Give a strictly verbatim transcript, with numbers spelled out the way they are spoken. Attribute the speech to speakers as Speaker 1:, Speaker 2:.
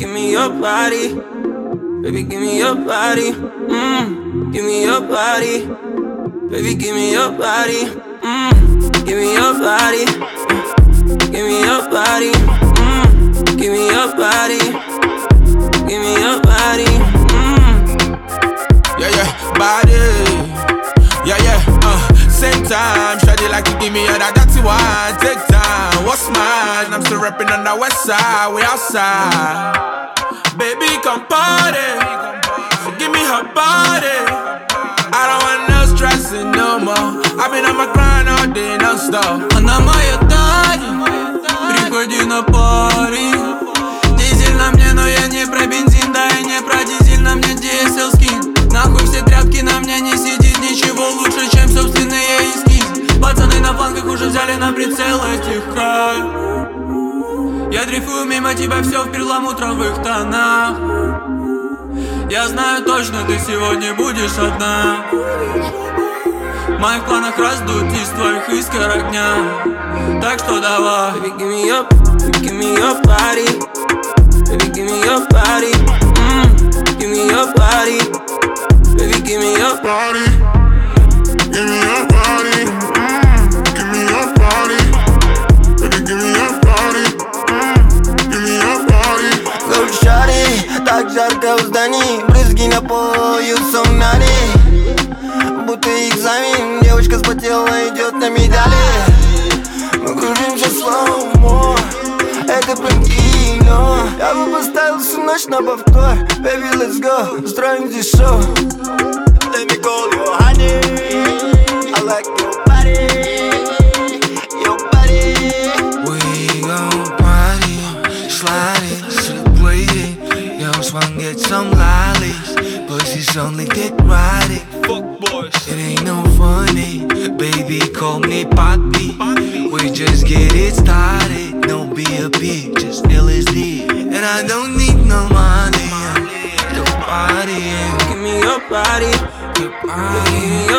Speaker 1: give me your body. Baby, give me your body. Mmm, give me your body. Baby, give me your body. Mmm, give me your body. Give me your body. Mmm, give me your body. Give me your body. Mmm.
Speaker 2: Yeah, yeah, body. Yeah, yeah, uh, same time. Shawty like to give me all that dirty one. Take time, what's mine? I'm still reppin' on the west side, we outside. Baby, come party. So give me her body. I don't want no stressing no more. I've been on my grind all day, non-stop.
Speaker 3: Она моя Таня, приходи на пари. Дизель на мне, но я не про бензин. Да и не про дизель, на мне ди эс эл скин. Нахуй все тряпки, на мне не сидит. Ничего лучше, чем собственные эскиз. Пацаны на флангах уже взяли на прицел этих край. Я дрейфую мимо тебя, все в перламутровых тонах. Я знаю точно, ты сегодня будешь одна. В моих планах раздуть из твоих искр огня. Так что давай.
Speaker 1: Baby, give me your, give me your body. Baby, give me your body. Mmm, give me your body. Baby, give me your body.
Speaker 4: Give me your body. Mm, give me your body. Baby, give me your body. Mm, give me your body.
Speaker 5: Gold shawty, так жарко в здании. Брызги на пол, you so naughty. Будто экзамен, девочка спотела, идет на медали. Мы кружимся slow-mo, это прям кино. Я бы поставил всю ночь на повтор. Baby, let's go, устроим здесь шоу. Let me call you honey. I like your body, your body.
Speaker 6: We gon' party, slide it, slip with it. Yo, swung get some lollies. Pussies only get riding.
Speaker 2: Fuck boys.
Speaker 6: It ain't no funny, baby, call me Papi. We just get it started, no B A B, just L S D. And I don't need no money, your body,
Speaker 1: Give me your body.
Speaker 6: your body.